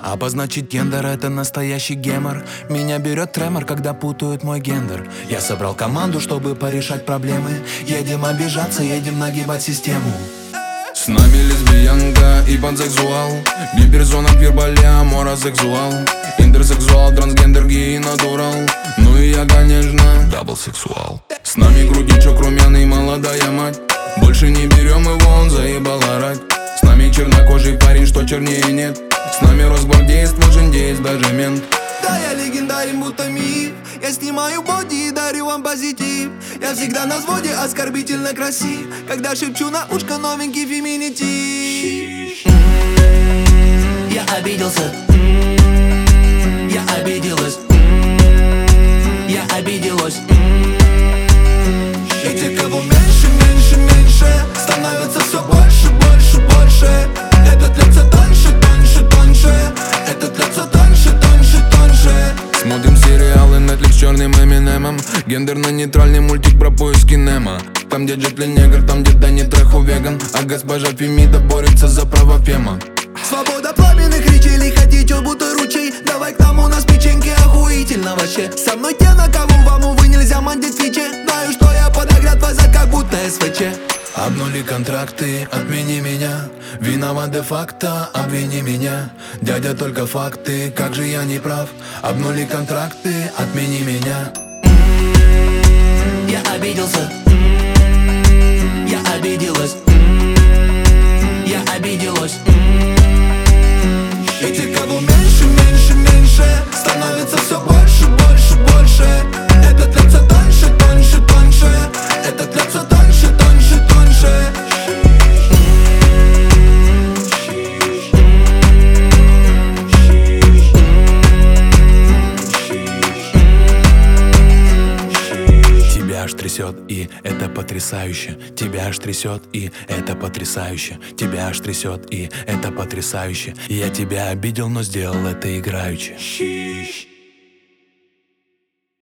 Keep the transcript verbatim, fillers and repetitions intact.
Обозначить гендер — это настоящий гемор. Меня берет тремор, когда путают мой гендер. Я собрал команду, чтобы порешать проблемы. Едем обижаться, едем нагибать систему. С нами лесбиянка и пансексуал, гиперзона, квирболя, моросексуал, интерсексуал, трансгендер, гей, натурал. Ну и я, конечно, даблсексуал. С нами грудничок, румяный, молодая мать. Больше не берем его, он заебал орать. С нами чернокожий парень, что чернее нет. С нами росгвардеец, жендеец, даже мент. Да, я легендарен, будто миф. Я снимаю боди и дарю вам позитив. Я всегда на взводе, оскорбительно красив. Когда шепчу на ушко новенький феминитив. Я обиделся. Я обиделась. Я обиделась. И те, кого меньше, меньше, меньше, становится все больше, больше, больше. Этот льется тоньше, тоньше, тоньше. Этот льется тоньше, тоньше, тоньше. Смотрим сериалы Netflix с черным Эминемом. Гендерно-нейтральный мультик про поиски Немо. Там где Джет Ли негр, там где Дани Трехо веган. А госпожа Фемида борется за право фема. Свобода пламенных речей, хотите чё, будто ручей. Давай к нам, у нас печеньки охуительно вообще. Со мной те, на кого вам, увы, нельзя мандить фичи. Знаю, что я подогрят твой зад, как будто СВЧ. Обнули контракты, отмени меня. Виноват де-факто, обвини меня. Дядя, только факты, как же я не прав. Обнули контракты, отмени меня. Я обиделся. Я обиделась. Я обиделась. И те, кого меньше, меньше, меньше, становится все больше, больше, больше. Этот льется тоньше, тоньше, тоньше. Этот льется тоньше, тоньше, тоньше. Тебя аж трясет, и это потрясающе. Тебя аж трясет, и это потрясающе. Тебя аж трясет, и это потрясающе. Я тебя обидел, но сделал это играючи.